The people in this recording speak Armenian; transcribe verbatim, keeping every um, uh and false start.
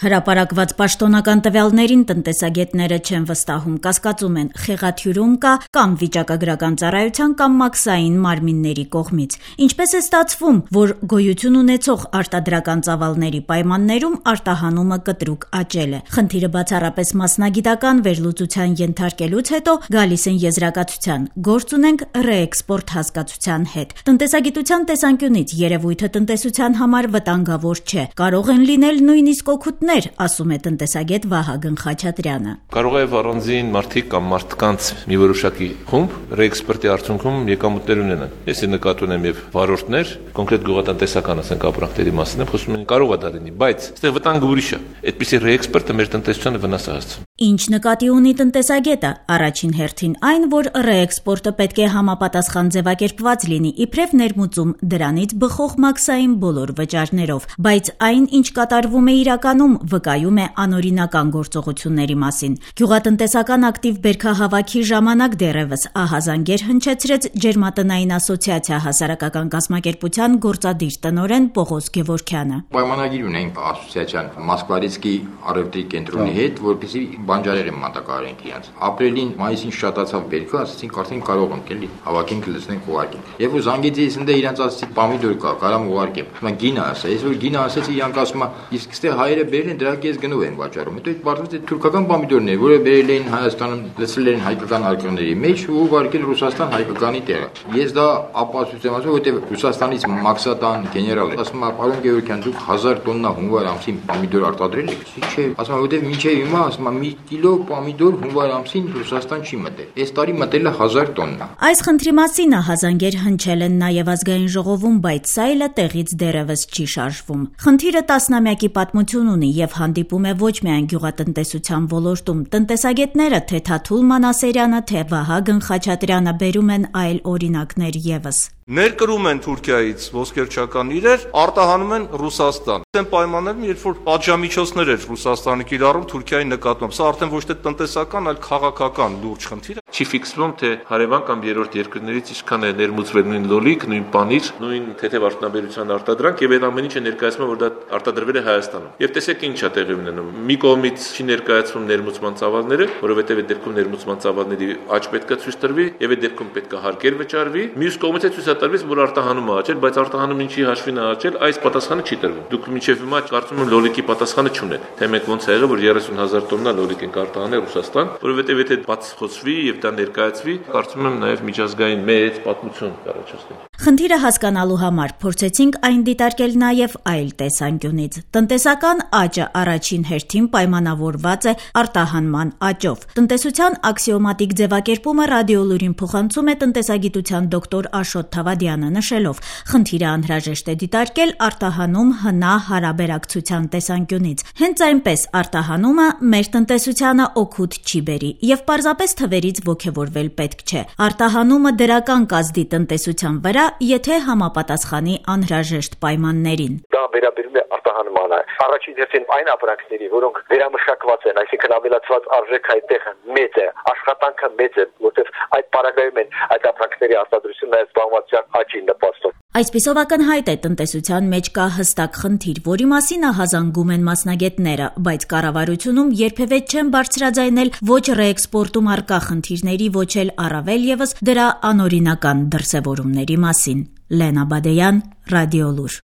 Հրապարակված պաշտոնական տվյալներին տնտեսագետները չեն վստահում, կասկածում են խեղաթյուրում կա կամ վիճակագրական ծառայության կամ մաքսային մարմինների կողմից։ Ինչպես է ստացվում, որ գոյություն ունեցող արտադրական ծավալների պայմաններում արտահանումը կտրուկ աճել է։ Խնդիրը բացառապես մասնագիտական վերլուծության ենթարկելուց հետո գալիս են եզրակացության՝ գործ ունենք ռեէքսպորտ հասկացության հետ։ Տնտեսագիտության տեսանկյունից երևույթը տնտեսության համար վտանգավոր չէ, կարող են լինել նույնիսկ օգուտներ, ասում է տնտեսագետ Վահագն Խաչատրյանը։ Կարող է առանձին մարդիկ կամ մարդկանց մի որոշակի խումբ ռեէքսպորտի արդյունքում եկամուտներ ունենան։ Ես նկատի ունեմ եւ վարորդներ, կոնկրետ գյուղատնտեսական ասենք ապրանքների մասին եմ խոսում, կարող է դա լինի, բայց այստեղ վտանգը ուրիշ է։ Այդպիսի ռեէքսպորտը մեր տնտեսությանը վնաս է հասցնում։ Ինչ նկատի ունի տնտեսագետը, առաջին հերթին այն, որ ռեէքսպորտը պետք է համապատասխան ձևակերպված լինի, իբրև ներմուծում դրանից բխող մաքսային բոլոր վճարներով, բայց այն, ինչ կատարվում է իրականում, վկայում է անօրինական գործողությունների մասին։ Գյուղատնտեսական ակտիվ բերքահավաքի ժամանակ դեռևս ահազանգեր հնչեցրեց Ջերմատնային ասոցիացիա հասարակական կազմակերպության գործադիր տնօրեն Պողոս Գևորգյանը։ Պայմանագիր ունենք ասոցիացիան Մոսկվարիցկի առևտրի կենտրոնի հետ, որպեսզի բանջարեղեն մատակարարենք իրենց։ Ապրիլին, մայիսին շատացավ բերքը, ասացինք արդեն կարող ենք էլի հավաքենք, լցնենք, ուղարկենք։ Եվ ու զանգեցի ես ընդ իրենց ասացի պամիդոր կա, կարամ ուղարկեմ։ Ասում գինը ասա, ես որ գինը ասացի, իրանք ասում իսկ ստե հայերը բերել են, դրանք ես գնով են վաճառում։ Հետո այդ բարձրացած այդ թուրքական պամիդորն է, որը բերել էին Հայաստանում, լցրել են հայկական արկղների մեջ ու ուղարկել Ռուսաստան հայկականի տեղը։ Ես դա ապացույց եմ ասում, որովհետև Ռուսաստանից մաքսատան գեներալ ասում է, պարոն Գևորգյան, դուք հազար տոննա հունվար ամսին պամիդոր արտադրել եք։ Չէ, ասում է, որովհետև մինչև հիմա ասում է, մի կիլո պամիդոր հունվար ամսին Ռուսաստան չի մտել։ Այս տարի մտել է հազար տոննա։ Այս խնդրի մասին ահազանգեր հնչել են նաև ազգային ժողովում, բայց սայլը տեղից դեռևս չի շարժվում։ Խնդիրը տասնամյակի պատմություն ունի եւ հանդիպում է ոչ միայն գյուղատնտեսության ոլորտում։ Տնտեսագետները թե Թաթուլ Մանասերյանը, թե Վահագն Խաչատրյանը բերում են այլ օրինակներ եւս։ Ներկրում են Թուրքիայից ոսկերչական իրեր, արտահանում են Ռուսաստան։ Այն պայմաններում, երբ որ պատժամիջոցներ էր Ռուսաստանը կիրառում Թուրքիայի նկատմամբ, սա արդեն ոչ թե տնտեսական, այլ քաղաքական լուրջ խնդիր է։ Չի ֆիքսվում, թե հարևան կամ երրորդ երկրներից ինչքան է ներմուծվել նույն լոլիկ, նույն պանիր, նույն թեթև արտոնաբերության արտադրանք եւ այդ ամեն ինչը ներկայացնում որ դա արտադրվել է Հայաստանում։ Եվ տեսեք ինչ է տեղի ունենում։ Մի կողմից չի ներկայացվում ներմուծման ծավալները, որովհետեւ այդ դեպքում ներմուծման ծավալների աճ պետք է ցույց տրվի եւ այդ դեպքում պետք է հարկեր վճարվի։ Մյուս կողմից է տրվեց, որ արտահանումը աճել, բայց արտահանումը ինչի հաշվին է աճել, այս պատասխանը չի տրվում։ Դուք մինչև հիմա կարծում եմ լոլիկի պատասխանը չունեք։ Թե մենք ոնց է եղել, որ երեսուն հազար տոննա լոլիկ ենք արտահանել Ռուսաստան, որովհետև եթե բաց խոսվի եւ դա ներկայացվի, կարծում եմ նաեւ միջազգային մեծ պատմություն կառաջացնի։ Խնդիրը հասկանալու համար փորձեցինք այն դիտարկել նաև այլ տեսանկյունից։ Տնտեսական աճը առաջին հերթին պայմանավորված է արտահանման աճով։ Տնտեսության աքսիոմատիկ ձևակերպումը ռադիոլուրին փոխանցում է տնտեսագիտության դոկտոր Աշոտ Թավադյանը, նշելով. խնդիրը անհրաժեշտ է դիտարկել արտահանում հնա հարաբերակցության տեսանկյունից։ Հենց այնպես արտահանումը մեր տնտեսությանը օգուտ չի բերի եւ պարզապես թվերից ոգևորվել պետք չէ։ Արտահանումը դրական կազդի տնտեսության վրա, եթե համապատասխանի անհրաժեշտ պայմաններին։ Դա վերաբերում է արտահանմանը։ Առաջին հերթին այն ապրանքների, որոնք վերամշակված են, այսինքն ավելացված արժեքը այդտեղ մեծ է, աշխատանքը մեծ է, որտեղ այդ պարագայում են այդ ապրանքների արտադրությունը զբաղվածության աճին նպաստում։ Այսպիսով ակնհայտ է տնտեսության մեջ կա հստակ խնդիր, որի մասին ահազանգում են մասնագետները, բայց կառավարությունում երբևէ չեն բարձրաձայնել ոչ ռեէքսպորտում առկա խնդիրների, ոչ էլ առավել եւս դրա անօրինական դրսևորումների մասին։ Լենա Բադեյան, Ռադիոլուր։